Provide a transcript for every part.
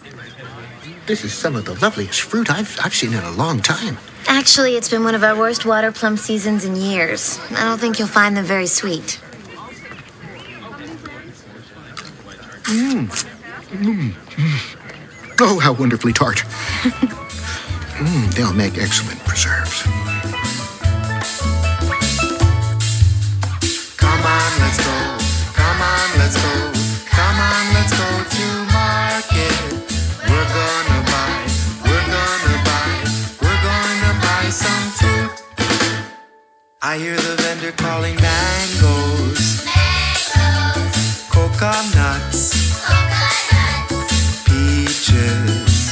This is some of the loveliest fruit I've seen in a long time. Actually, it's been one of our worst water plum seasons in years. I don't think you'll find them very sweet. Oh, how wonderfully tart. They'll make excellent preserves. Come on, let's go. Come on, let's go. Come on, let's go to market. We're gonna buy some fruit. I hear the vendor calling mangoes, coconuts, peaches,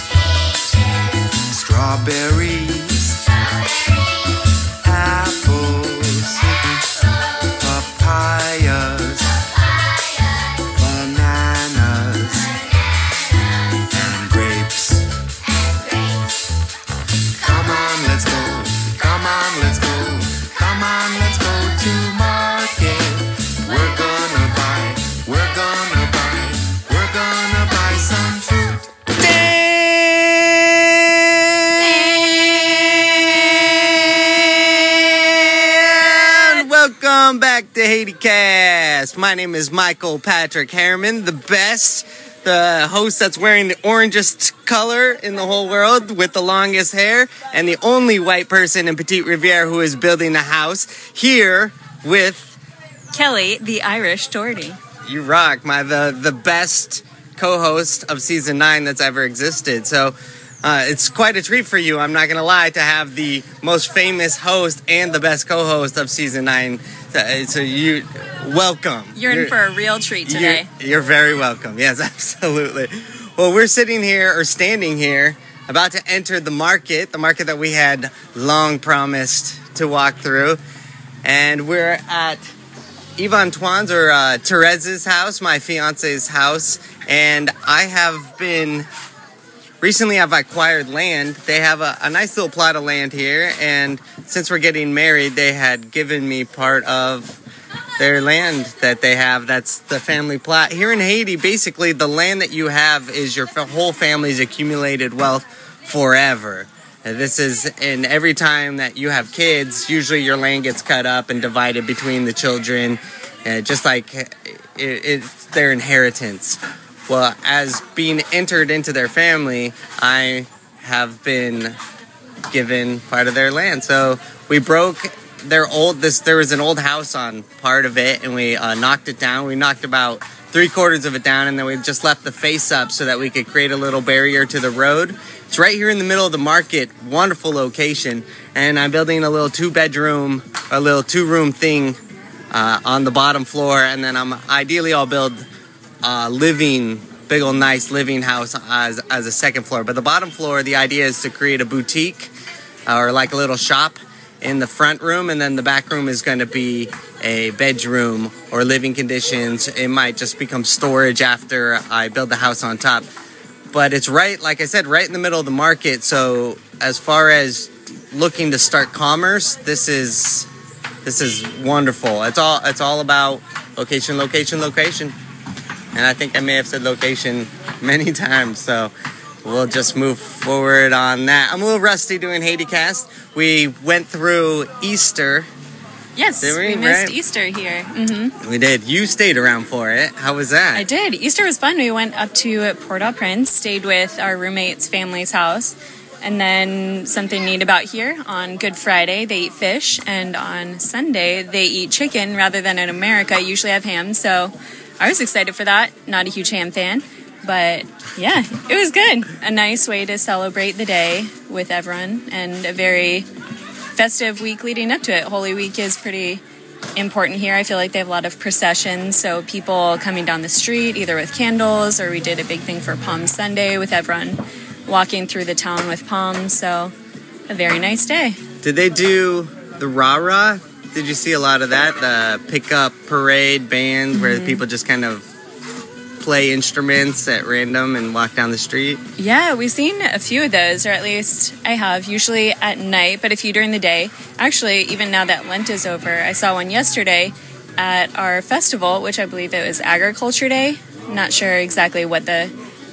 strawberries, apples, papayas, bananas, and grapes. Come on, let's go. Come on, let's go. Come on, let's go to market. We're gonna buy some fruit. And welcome back to HaitiCast. My name is Michael Patrick Harriman, the host that's wearing the orangest color in the whole world with the longest hair, and the only white person in Petite Riviere who is building a house, here with Kelly, the Irish Doherty. You rock, the best co-host of season 9 that's ever existed. So it's quite a treat for you, I'm not gonna lie, to have the most famous host and the best co-host of season 9. So you welcome. You're in for a real treat today. You're very welcome. Yes, absolutely. Well, we're standing here, about to enter the market that we had long promised to walk through. And we're at Yves Antoine's, or Therese's house, my fiance's house. And recently I've acquired land. They have a nice little plot of land here. And since we're getting married, they had given me part of their land that they have. That's the family plot. Here in Haiti, basically, the land that you have is your whole family's accumulated wealth forever. And every time that you have kids, usually your land gets cut up and divided between the children, just like it's their inheritance. Well, as being entered into their family, I have been given part of their land. So we broke there was an old house on part of it, and we knocked it down. We knocked about 3/4 of it down, and then we just left the face up so that we could create a little barrier to the road. It's right here in the middle of the market. Wonderful location. And I'm building a little 2-bedroom, a little 2-room thing on the bottom floor, and then I'll build big old nice living house as a second floor. But the bottom floor, the idea is to create a boutique or like a little shop in the front room, and then the back room is going to be a bedroom or living conditions. It might just become storage after I build the house on top. But it's right, like I said, right in the middle of the market. So as far as looking to start commerce, this is wonderful. It's all about location. And I think I may have said location many times, so we'll just move forward on that. I'm a little rusty doing HaitiCast. We went through Easter. Yes, we missed Easter here. Mm-hmm. We did. You stayed around for it. How was that? I did. Easter was fun. We went up to Port-au-Prince, stayed with our roommate's family's house. And then something neat about here, on Good Friday, they eat fish. And on Sunday, they eat chicken rather than in America. Usually have ham. So I was excited for that. Not a huge ham fan. But yeah, it was good. A nice way to celebrate the day with everyone, and a very festive week leading up to it. Holy Week is pretty important here. I feel like they have a lot of processions, so people coming down the street either with candles, or we did a big thing for Palm Sunday with everyone walking through the town with palms. So a very nice day. Did they do the rah-rah? Did you see a lot of that? The pickup parade band where people just kind of play instruments at random and walk down the street? Yeah, we've seen a few of those, or at least I have, usually at night, but a few during the day. Actually, even now that Lent is over, I saw one yesterday at our festival, which I believe it was Agriculture Day. I'm not sure exactly what the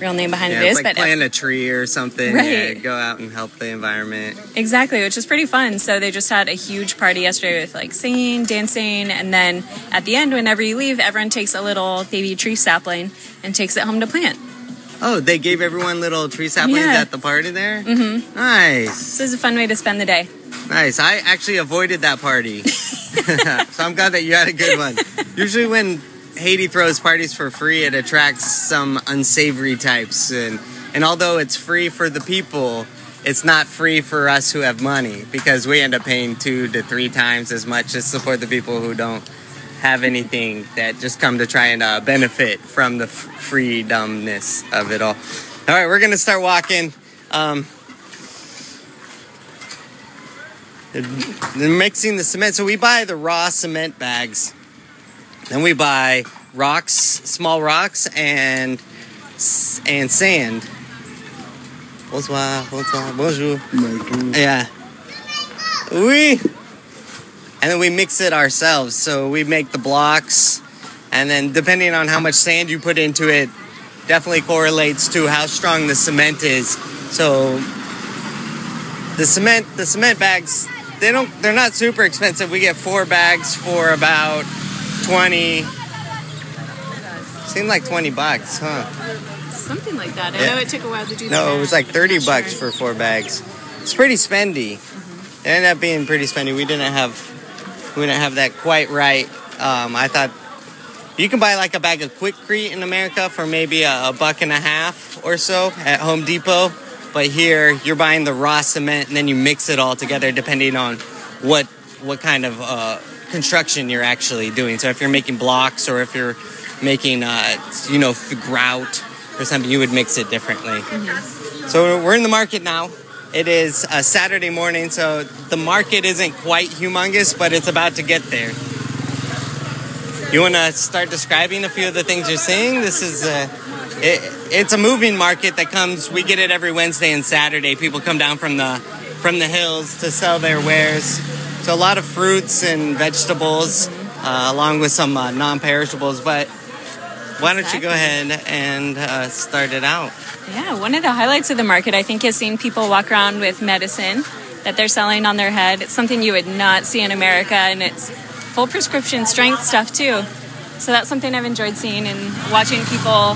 real name behind Yeah, it it's is. like But plant a tree or something. Right. Yeah, go out and help the environment. exactly, which is pretty fun. So they just had a huge party yesterday with like singing, dancing, and then at the end, whenever you leave, everyone takes a little baby tree sapling and takes it home to plant. Oh, they gave everyone little tree saplings Yeah. at the party there? Mm-hmm. Nice. This is a fun way to spend the day. Nice. I actually avoided that party. So I'm glad that you had a good one. Usually when Haiti throws parties for free, it attracts some unsavory types. And although it's free for the people, it's not free for us who have money because we end up paying 2 to 3 times as much to support the people who don't have anything, that just come to try and benefit from the freedomness of it all. All right, we're going to start walking. Mixing the cement. So we buy the raw cement bags. Then we buy rocks, small rocks, and sand. Bonsoir, bonjour. Yeah. Oui. And then we mix it ourselves. So we make the blocks, and then depending on how much sand you put into it, definitely correlates to how strong the cement is. So the cement bags, they're not super expensive. We get 4 bags for about 20. Seemed like $20, huh? Something like that. I Yeah. know it took a while to do that. No, it was like $30 for 4 bags. It's pretty spendy. It ended up being pretty spendy. We didn't have that quite right. I thought you can buy like a bag of Quikrete in America for maybe $1.50 or so at Home Depot. But here you're buying the raw cement and then you mix it all together depending on what kind of construction you're actually doing. So if you're making blocks or if you're making grout or something, you would mix it differently. Mm-hmm. So we're in the market now. It is a Saturday morning, so the market isn't quite humongous, but it's about to get there. You want to start describing a few of the things you're seeing? This is it's a moving market that comes. We get it every Wednesday and Saturday. People come down from the hills to sell their wares. So a lot of fruits and vegetables, along with some non-perishables. But why don't you go ahead and start it out? Yeah, one of the highlights of the market, I think, is seeing people walk around with medicine that they're selling on their head. It's something you would not see in America, and it's full prescription strength stuff too. So that's something I've enjoyed seeing and watching people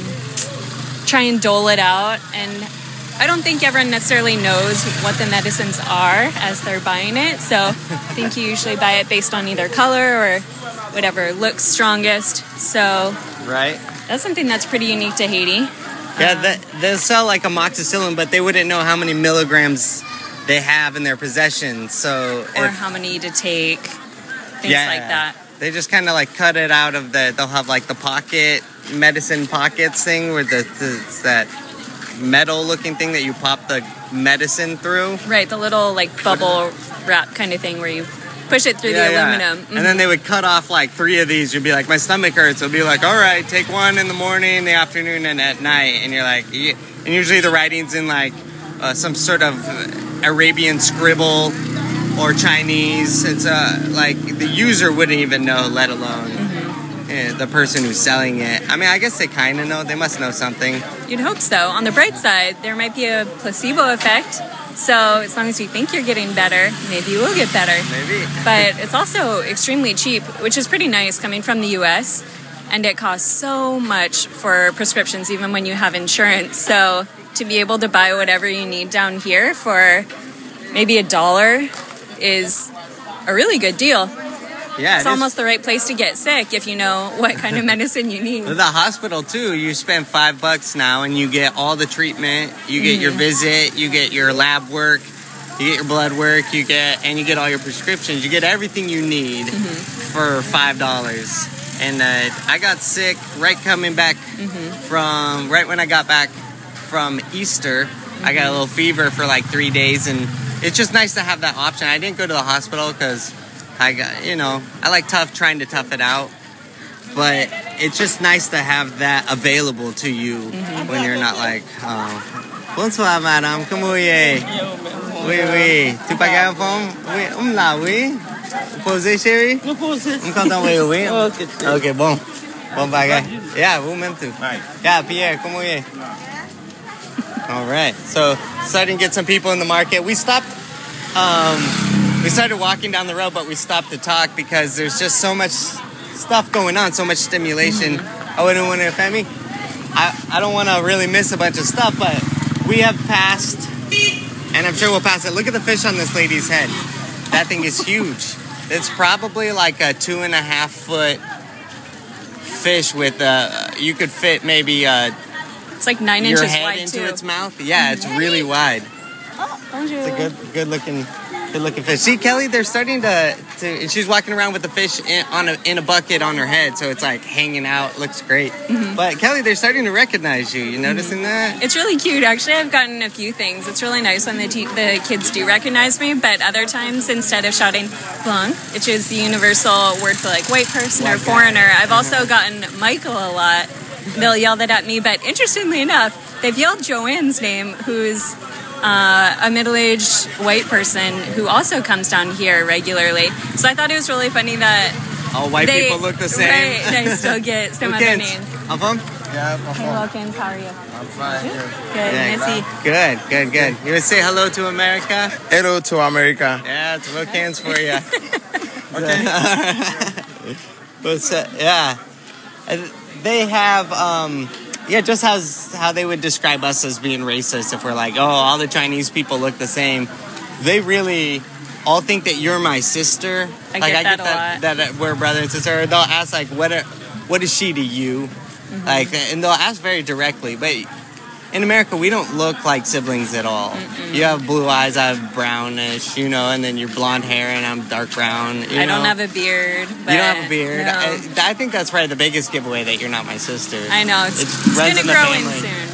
try and dole it out. And I don't think everyone necessarily knows what the medicines are as they're buying it. So I think you usually buy it based on either color or whatever looks strongest. So right, that's something that's pretty unique to Haiti. Yeah, they'll sell like amoxicillin, but they wouldn't know how many milligrams they have in their possession. So or how many to take, things like that. They just kind of like cut it out of they'll have like the pocket, medicine pockets thing where that metal looking thing that you pop the medicine through. Right, the little like bubble wrap kind of thing where you push it through the aluminum. Mm-hmm. And then they would cut off like 3 of these. You'd be like, my stomach hurts. It'll be like, all right, take 1 in the morning, the afternoon, and at night. And you're like, yeah. And usually the writing's in like some sort of Arabian scribble or Chinese. It's like the user wouldn't even know, let alone the person who's selling it. I mean, I guess they kind of know. They must know something. You'd hope so. On the bright side, there might be a placebo effect. So as long as you think you're getting better, maybe you will get better. Maybe. But it's also extremely cheap, which is pretty nice coming from the U.S. And it costs so much for prescriptions, even when you have insurance. So to be able to buy whatever you need down here for maybe $1 is a really good deal. Yeah, it's almost the right place to get sick if you know what kind of medicine you need. The hospital too, you spend $5 now and you get all the treatment, you get your visit, you get your lab work, you get your blood work, you get all your prescriptions, you get everything you need for $5. And I got sick right coming back right when I got back from Easter. I got a little fever for like 3 days, and it's just nice to have that option. I didn't go to the hospital because I like trying to tough it out, but it's just nice to have that available to you when you're not like, bonsoir madame, comment est? Oui. Tu parles en femme? Oui, là, oui. Posez, chérie? Posez. Content, oui. Ok, bon bagage. Yeah, un momento. Right. Yeah, Pierre, ¿cómo es? All right. So, starting to get some people in the market. We stopped. We started walking down the road, but we stopped to talk because there's just so much stuff going on, so much stimulation. I wouldn't want to offend me. I don't want to really miss a bunch of stuff, but we have passed, and I'm sure we'll pass it. Look at the fish on this lady's head. That thing is huge. It's probably like a 2.5 foot fish with you could fit maybe It's like 9 your inches head wide into too. its mouth. Yeah, it's really wide. Oh, bonjour. It's a good looking fish. See, Kelly, they're starting to she's walking around with the fish in a bucket on her head, so it's like hanging out. Looks great. But Kelly, they're starting to recognize you. You noticing that? It's really cute. Actually, I've gotten a few things. It's really nice when the kids do recognize me, but other times, instead of shouting "blanc," which is the universal word for like white person or foreigner, I've also gotten Michael a lot. They'll yell that at me, but interestingly enough, they've yelled Joanne's name, who's a middle-aged white person who also comes down here regularly. So I thought it was really funny that all white people look the same. Right, they still get some other names. Alphonse? Yeah, Hey, Wilkins, how are you? I'm fine. Good, Missy. Good. You want to say hello to America? Hello to America. Yeah, it's Wilkins for you. Okay. But yeah, they have just how they would describe us as being racist if we're like, oh, all the Chinese people look the same. They really all think that you're my sister. I get that a lot. That we're brother and sister. Or they'll ask like, what is she to you? Like, and they'll ask very directly. But in America, we don't look like siblings at all. You have blue eyes, I have brownish, and then you're blonde hair and I'm dark brown. I don't have a beard. But you don't have a beard. No. I think that's probably the biggest giveaway that you're not my sister. I know. It's going to grow in soon.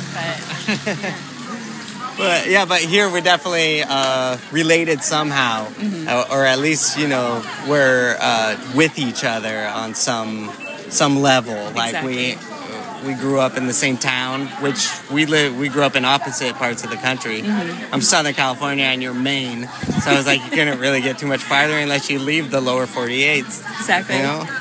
But here we're definitely related somehow. Or at least, we're with each other on some level. Exactly. Like we grew up in the same town, which we grew up in opposite parts of the country. I'm Southern California and you're Maine. So I was like, you couldn't really get too much farther unless you leave the lower 48s. Exactly.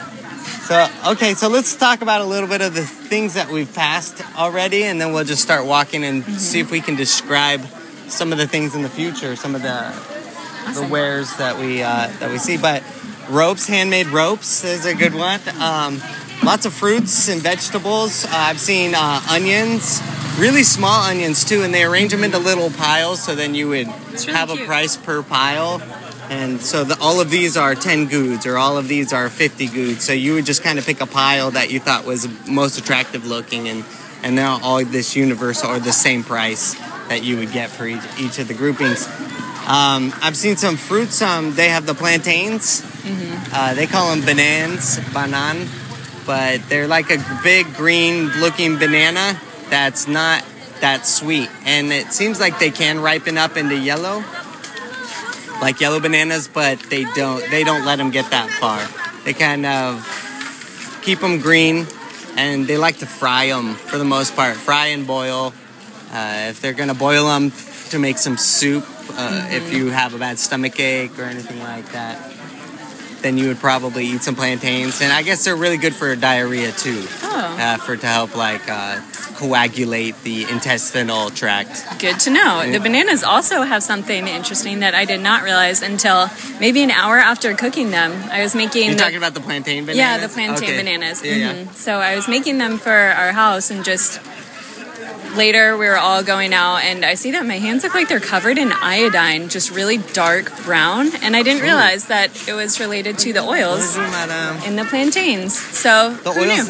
So let's talk about a little bit of the things that we've passed already, and then we'll just start walking and see if we can describe some of the things in the future, some of the wares that we see. But handmade ropes is a good one. Lots of fruits and vegetables. I've seen onions, really small onions too, and they arrange them into little piles, so then you would have a price per pile. And so all of these are 10 goods, or all of these are 50 goods. So you would just kind of pick a pile that you thought was most attractive looking, and now all this universal or the same price that you would get for each of the groupings. I've seen some fruits. They have the plantains. They call them banan, but they're like a big green-looking banana that's not that sweet. And it seems like they can ripen up into yellow, like yellow bananas, but they don't let them get that far. They kind of keep them green, and they like to fry them for the most part. Fry and boil. If they're going to boil them to make some soup, if you have a bad stomach ache or anything like that, then you would probably eat some plantains. And I guess they're really good for diarrhea too, to help coagulate the intestinal tract. Good to know. The bananas also have something interesting that I did not realize until maybe an hour after cooking them. I was making... You're talking about the plantain bananas? Yeah, the plantain bananas. Yeah. So I was making them for our house, and just later we were all going out, and I see that my hands look like they're covered in iodine, just really dark brown, and I didn't realize that it was related to the oils in the plantains. So the oils?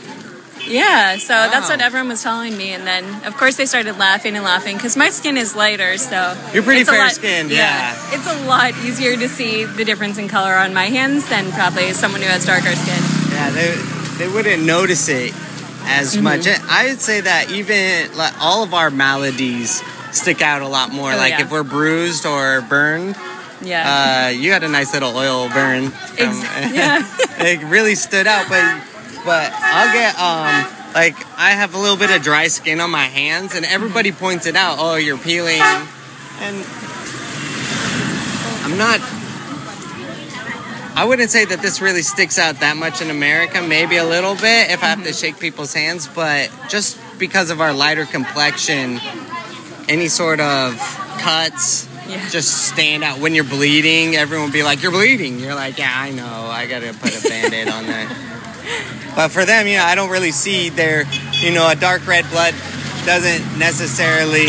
Yeah, so that's what everyone was telling me, and then of course they started laughing because my skin is lighter, so you're pretty fair-skinned. Yeah, it's a lot easier to see the difference in color on my hands than probably someone who has darker skin. Yeah, they wouldn't notice it as much. I would say that even all of our maladies stick out a lot more. If we're bruised or burned, you had a nice little oil burn. It really stood out, but I'll get I have a little bit of dry skin on my hands, and everybody points it out. Oh, you're peeling, and I'm I wouldn't say that this really sticks out that much in America. Maybe a little bit if I have to shake people's hands, but just because of our lighter complexion, any sort of cuts just stand out. When you're bleeding, everyone will be like, "You're bleeding." You're like, "Yeah, I know. I gotta put a Band-Aid on that." But for them, I don't really see their, a dark red blood doesn't necessarily.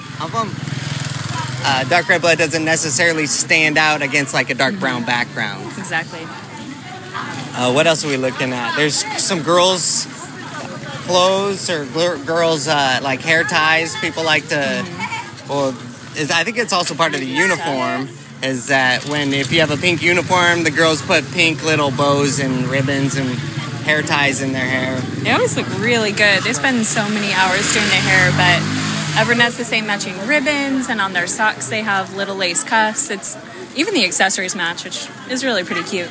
Dark red blood doesn't necessarily stand out against like a dark brown background. Exactly. What else are we looking at? There's some girls' clothes or girls' like hair ties. People like to. I think it's also part of the uniform. Is that if you have a pink uniform, the girls put pink little bows and ribbons and hair ties in their hair. They always look really good. They spend so many hours doing their hair, but everyone has the same matching ribbons, and on their socks they have little lace cuffs. Even the accessories match, which is really pretty cute.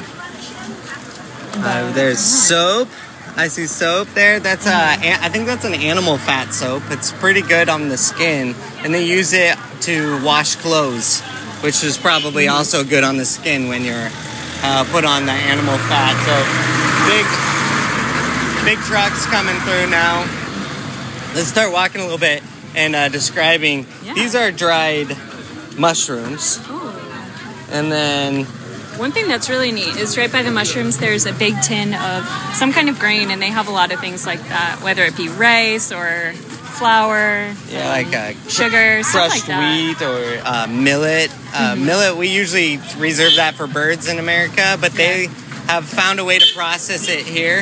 There's soap. I see soap there. That's I think that's an animal fat soap. It's pretty good on the skin, and they use it to wash clothes, which is probably also good on the skin when you're put on the animal fat. So big trucks coming through now. Let's start walking a little bit and describing. Yeah. These are dried mushrooms. And then one thing that's really neat is right by the mushrooms there's a big tin of some kind of grain, and they have a lot of things like that, whether it be rice or flour, like sugar, stuff crushed like that. wheat or millet. Millet, we usually reserve that for birds in America, but they have found a way to process it here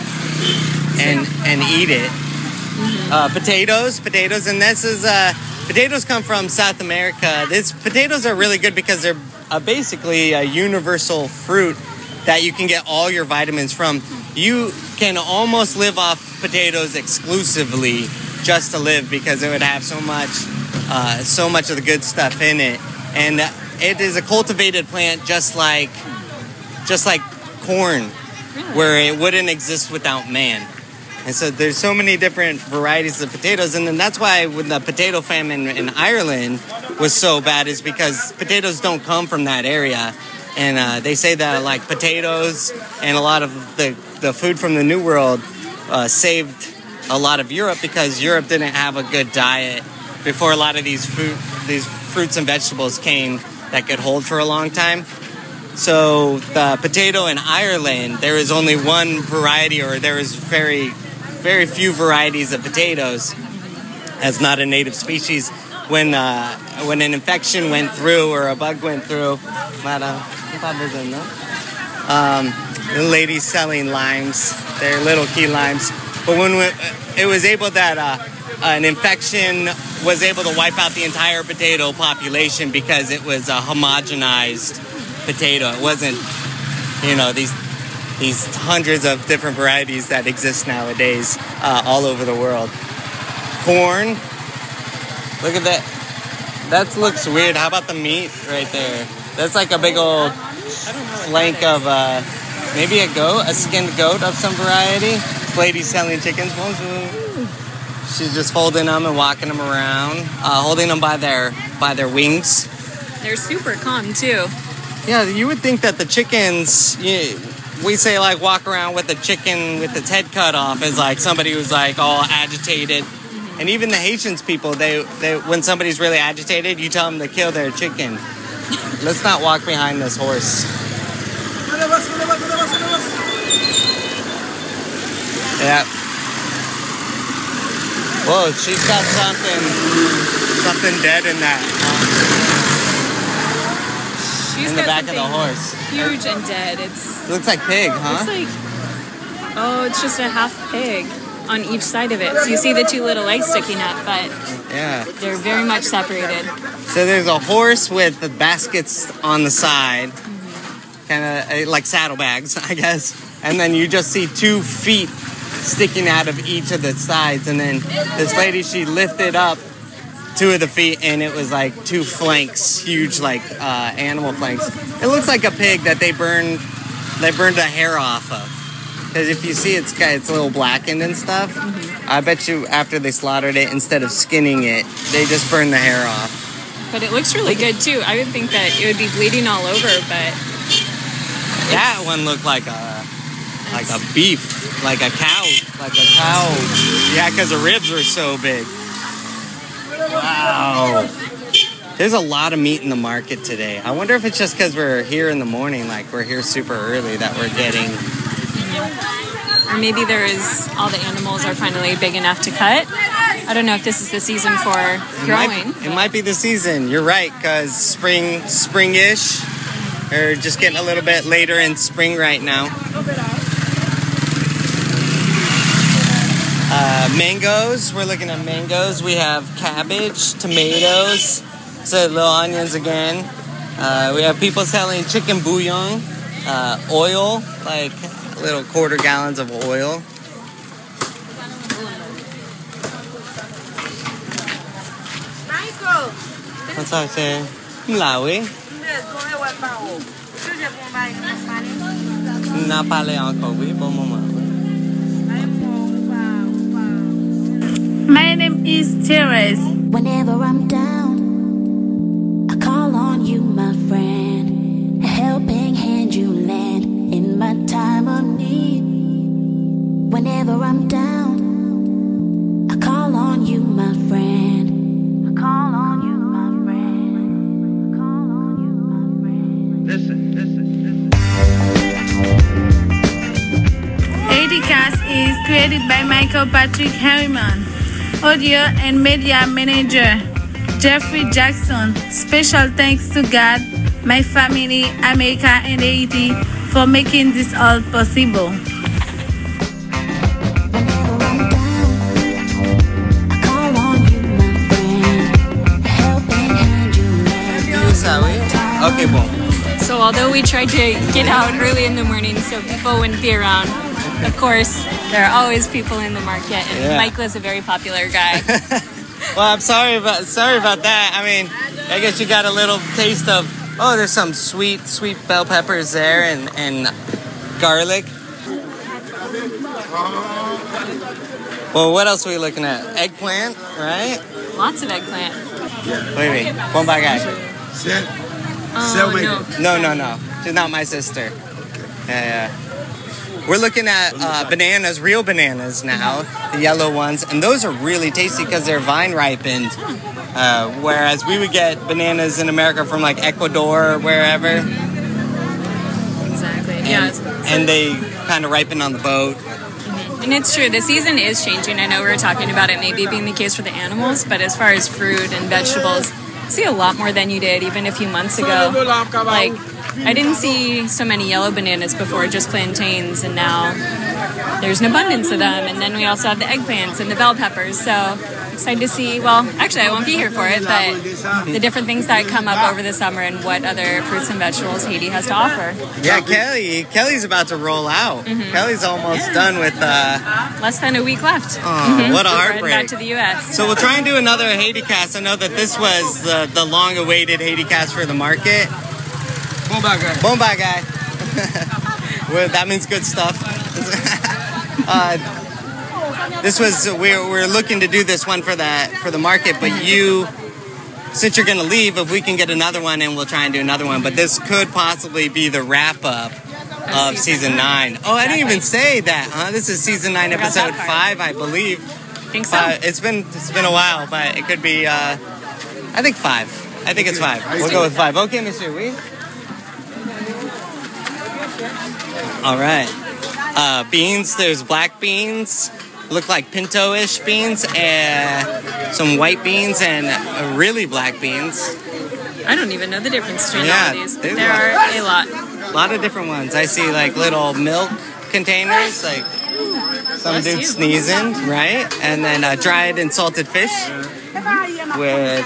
and eat it. Potatoes, and this is potatoes come from South America. Potatoes are really good because they're basically a universal fruit that you can get all your vitamins from. You can almost live off potatoes exclusively just to live because it would have so much of the good stuff in it. And it is a cultivated plant just like corn, where it wouldn't exist without man. And so there's so many different varieties of potatoes, and then that's why when the potato famine in Ireland was so bad is because potatoes don't come from that area. And they say that like potatoes and a lot of the food from the New World saved a lot of Europe because Europe didn't have a good diet before a lot of these fruits and vegetables came that could hold for a long time. So the potato in Ireland, there is only one variety, or there is very, very few varieties of potatoes as not a native species. When an infection went through or a bug went through, the ladies selling limes, they're little key limes. But when it was able that an infection was able to wipe out the entire potato population because it was a homogenized potato. It wasn't, these hundreds of different varieties that exist nowadays all over the world. Corn. Look at that. That looks weird. How about the meat right there? That's like a big old flank of maybe a skinned goat of some variety. This lady's selling chickens. She's just holding them and walking them around, holding them by their wings. They're super calm too. Yeah, you would think that the chickens, we say like walk around with a chicken with its head cut off as like somebody who's like all agitated. And even the Haitians people, they when somebody's really agitated, you tell them to kill their chicken. Let's not walk behind this horse. Yeah. Whoa, she's got something dead in that. She's in the back of the horse. Huge and dead. It looks like pig, huh? It's just a half pig on each side of it. So you see the two little legs sticking up, but yeah, they're very much separated. So there's a horse with the baskets on the side, kind of like saddlebags, I guess. And then you just see 2 feet sticking out of each of the sides. And then this lady, she lifted up 2 of the feet, and it was like 2 flanks, huge like animal flanks. It looks like a pig that they burned the hair off of. Because if you see it's a little blackened and stuff, I bet you after they slaughtered it, instead of skinning it, they just burned the hair off. But it looks really good too. I would think that it would be bleeding all over, but That one looked like a beef, like a cow. Yeah, because the ribs were so big. Wow. There's a lot of meat in the market today. I wonder if it's just because we're here in the morning, like we're here super early, that we're getting... Or maybe all the animals are finally big enough to cut. I don't know if this is the season for growing. It might be the season. You're right, because spring-ish, or just getting a little bit later in spring right now. Mangoes. We're looking at mangoes. We have cabbage, tomatoes, so little onions again. We have people selling chicken bouillon, oil, like little quarter gallons of oil. What's up, sir? Malawi? N'a parlé encore, oui, bon moment. My name is Therese. Whenever I'm down, I call on you, my friend. A helping hand you lend in my time of need. Whenever I'm down, I call on you, my friend. I call on you, my friend. I call on you, my friend. Listen. ADCast is created by Michael Patrick Harriman. Audio and Media Manager Jeffrey Jackson. Special thanks to God, my family, America, and Haiti for making this all possible. Whenever I'm down, I call on you, my friend. A helping hand you lend. Okay, boom. So although we tried to get out early in the morning so people wouldn't be around, of course, there are always people in the market, and Michael is a very popular guy. Well, I'm sorry about that. I mean, I guess you got a little taste of, there's some sweet bell peppers there and garlic. Well, what else are we looking at? Eggplant, right? Lots of eggplant. Wait. One by guy. No. No. She's not my sister. Yeah. We're looking at bananas, real bananas now, the yellow ones, and those are really tasty because they're vine ripened. Whereas we would get bananas in America from like Ecuador or wherever. Exactly. And they kind of ripen on the boat. And it's true, the season is changing. I know we were talking about it maybe being the case for the animals, but as far as fruit and vegetables, you see a lot more than you did even a few months ago. Like, I didn't see so many yellow bananas before, just plantains, and now there's an abundance of them. And then we also have the eggplants and the bell peppers. So excited to see, well, actually I won't be here for it, but the different things that come up over the summer and what other fruits and vegetables Haiti has to offer. Yeah, Kelly's about to roll out. Kelly's almost done with... less than a week left. Oh, what a heartbreak. Back to the U.S. So we'll try and do another Haiti cast. I know that this was the long-awaited Haiti cast for the market. Bomba guy. Well, that means good stuff. We're looking to do this one for the market, but since you're going to leave, if we can get another one, and we'll try and do another one. But this could possibly be the wrap-up of season 9. Oh, I didn't even say that, huh? This is season 9, episode 5, I believe. I think so. It's been a while, but it could be, I think 5. I think it's 5. We'll go with 5. Okay, Monsieur, oui? All right. Beans, there's black beans, look like pinto-ish beans, and some white beans, and really black beans. I don't even know the difference between all of these. There are a lot. A lot of different ones. I see like little milk containers, like some dude sneezing, right? And then dried and salted fish with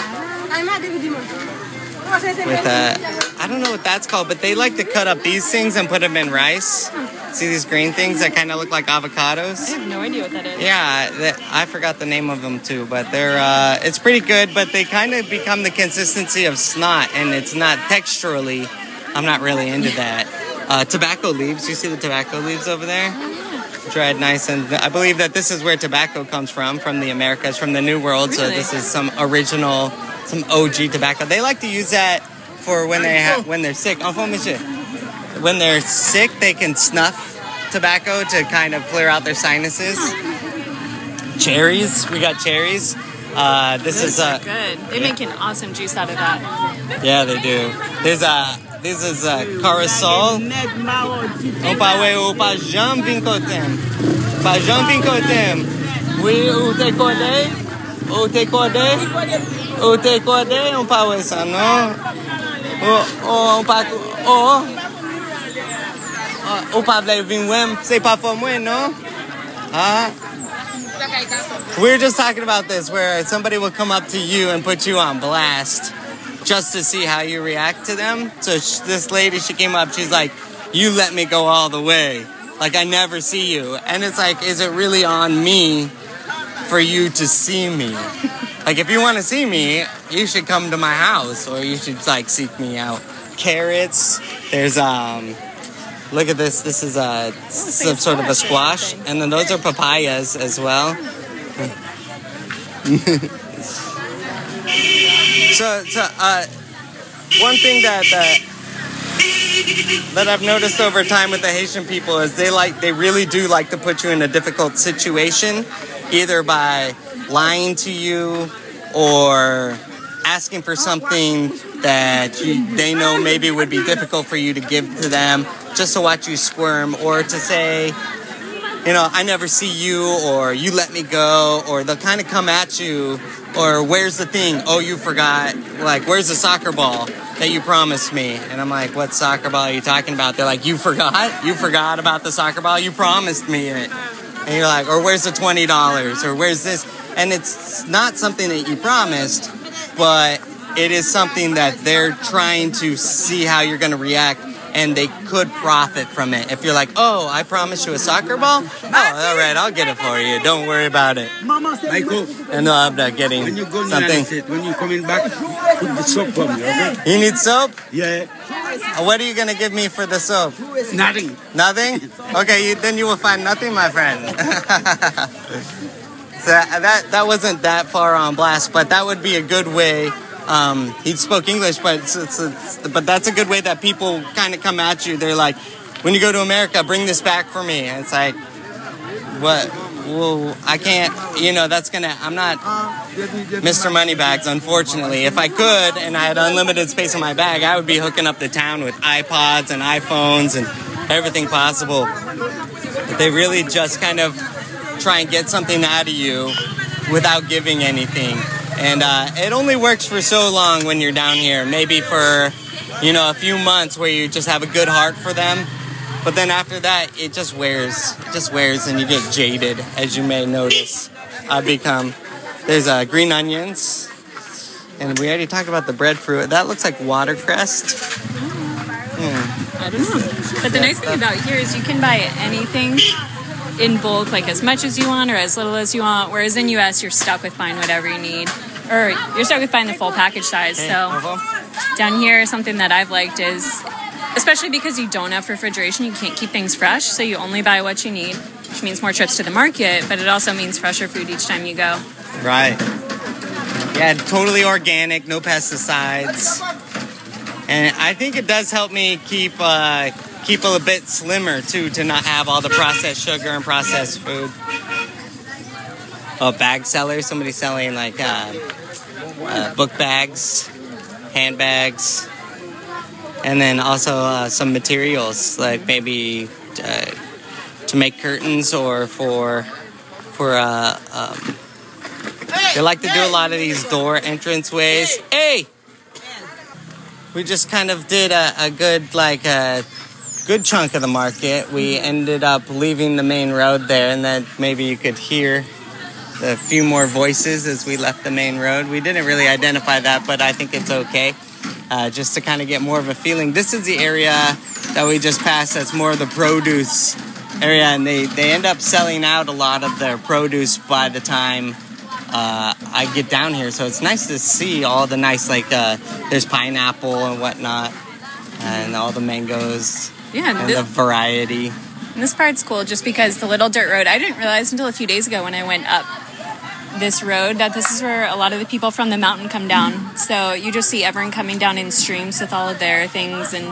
I don't know what that's called, but they like to cut up these things and put them in rice. See these green things that kind of look like avocados? I have no idea what that is. Yeah, I forgot the name of them too, but they're it's pretty good, but they kind of become the consistency of snot, and it's not texturally. I'm not really into that. Tobacco leaves. You see the tobacco leaves over there? Dried nice, and I believe that this is where tobacco comes from the Americas, from the New World. Really? So this is some original, some OG tobacco. They like to use that for when they're sick. Enfant, monsieur. when they're sick, they can snuff tobacco to kind of clear out their sinuses. Cherries, we got cherries. This is good. They make an awesome juice out of that. Yeah, they do. This is Carasol. Opa we opa jam vinkotem. Pa jam vinkotem. We ute kode. Ute kode. Ute kode opa we sano. Opa opa vle vinwem. C'est pas for moi, no? We were just talking about this, where somebody will come up to you and put you on blast just to see how you react to them. So this lady, she came up, she's like, you let me go all the way. Like, I never see you. And it's like, is it really on me for you to see me? Like, if you want to see me, you should come to my house, or you should, like, seek me out. Carrots, there's, look at this. This is some sort of a squash. And then those are papayas as well. So one thing that I've noticed over time with the Haitian people is they really do like to put you in a difficult situation, either by lying to you or asking for something that they know maybe would be difficult for you to give to them, just to watch you squirm, or to say, you know, I never see you, or you let me go, or they'll kind of come at you, or where's the thing? Oh, you forgot. Like, where's the soccer ball that you promised me? And I'm like, what soccer ball are you talking about? They're like, you forgot? You forgot about the soccer ball? You promised me it. And you're like, or where's the $20? Or where's this? And it's not something that you promised, but it is something that they're trying to see how you're going to react, and they could profit from it. If you're like, oh, I promised you a soccer ball? Oh, all right, I'll get it for you. Don't worry about it. Michael, And they'll end up getting when you go in the something. United States, when you're coming back, put the soap for me, okay? You need soap? Yeah. What are you going to give me for the soap? Nothing. Nothing? Okay, then you will find nothing, my friend. So that wasn't that far on blast, but that would be a good way. He spoke English, but but that's a good way that people kind of come at you. They're like, when you go to America, bring this back for me. And it's like, what? Well, I can't, you know, I'm not Mr. Moneybags, unfortunately. If I could, and I had unlimited space in my bag, I would be hooking up the town with iPods and iPhones and everything possible. But they really just kind of try and get something out of you without giving anything. And it only works for so long when you're down here. Maybe for, you know, a few months where you just have a good heart for them. But then after that, it just wears. It just wears, and you get jaded, as you may notice. There's green onions. And we already talked about the breadfruit. That looks like watercress. I don't know. But the nice thing about here is you can buy anything in bulk, like as much as you want or as little as you want, whereas in US you're stuck with buying whatever you need, or you're stuck with buying the full package size. So down here, something that I've liked is, especially because you don't have refrigeration, you can't keep things fresh, so you only buy what you need, which means more trips to the market, but it also means fresher food each time you go. Right. Yeah, totally organic, no pesticides. And I think it does help me keep a bit slimmer, too, to not have all the processed sugar and processed food. Oh, bag sellers. Somebody's selling, like, book bags, handbags, and then also some materials, like maybe to make curtains or for they like to do a lot of these door entrance ways. Hey! We just kind of did a good, good chunk of the market. We ended up leaving the main road there, and then maybe you could hear the few more voices as we left the main road. We didn't really identify that, but I think it's okay, just to kind of get more of a feeling. This is the area that we just passed that's more of the produce area, and they end up selling out a lot of their produce by the time I get down here. So it's nice to see all the nice, there's pineapple and whatnot, and all the mangoes. Yeah, and the variety. And this part's cool just because the little dirt road, I didn't realize until a few days ago when I went up this road that this is where a lot of the people from the mountain come down. So you just see everyone coming down in streams with all of their things, and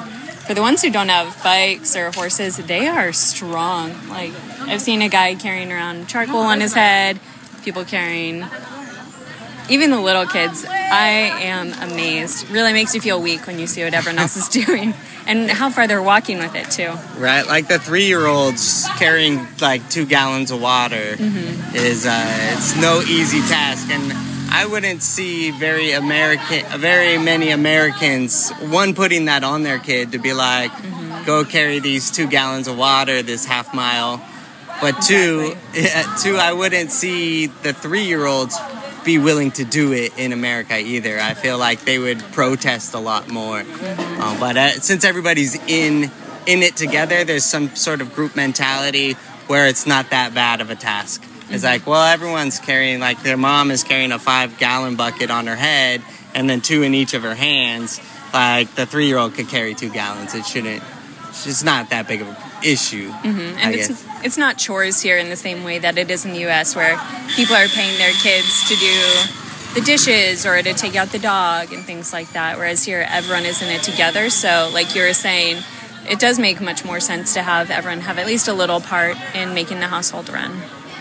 for the ones who don't have bikes or horses, they are strong. Like, I've seen a guy carrying around charcoal on his head, people carrying, even the little kids. I am amazed. Really makes you feel weak when you see what everyone else is doing and how far they're walking with it too. Right, like the 3-year-olds carrying like 2 gallons of water is it's no easy task, and I wouldn't see very many Americans, one, putting that on their kid to be like, go carry these 2 gallons of water this half mile. But two, I wouldn't see the 3-year-olds be willing to do it in America either. I feel like they would protest a lot more. But since everybody's in it together, there's some sort of group mentality where it's not that bad of a task. It's like, well, everyone's carrying, like, their mom is carrying a 5-gallon bucket on her head and then 2 in each of her hands. Like, the 3-year-old could carry 2 gallons. It's just not that big of an issue. And it's not chores here in the same way that it is in the U.S., where people are paying their kids to do the dishes or to take out the dog and things like that. Whereas here, everyone is in it together. So, like you were saying, it does make much more sense to have everyone have at least a little part in making the household run.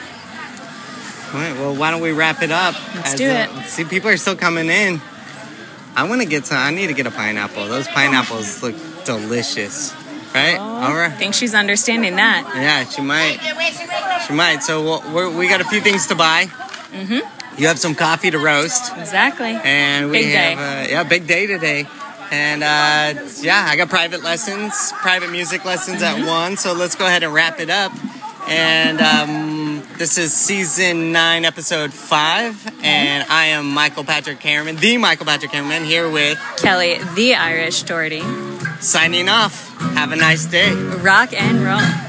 All right, well, why don't we wrap it up? Let's do it. See, people are still coming in. I need to get a pineapple. Those pineapples look delicious. Right? All right. I think she's understanding that. Yeah, she might. So we got a few things to buy. You have some coffee to roast. Exactly. And we have big day today. And I got private music lessons at 1. So let's go ahead and wrap it up. And this is season 9, episode 5. And I am Michael Patrick Harriman, the Michael Patrick Harriman, here with Kelly, the Irish Doherty. Signing off. Have a nice day. Rock and roll.